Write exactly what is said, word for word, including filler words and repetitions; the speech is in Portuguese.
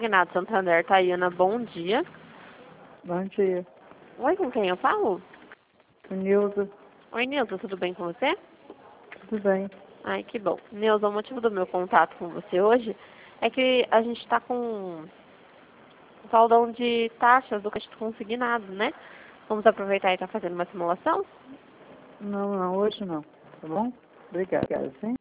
Consignado Santander, Tayana, bom dia. Bom dia. Oi, com quem eu falo? Nilza, Oi, Nilza, tudo bem com você? tudo bem? Ai, que bom. Nilza, o motivo do meu contato com você hoje é que a gente está com um saldão de taxas do crédito consignado, né? Vamos aproveitar e estar fazendo uma simulação? Não, não, hoje não. Tá bom? Obrigada, sim?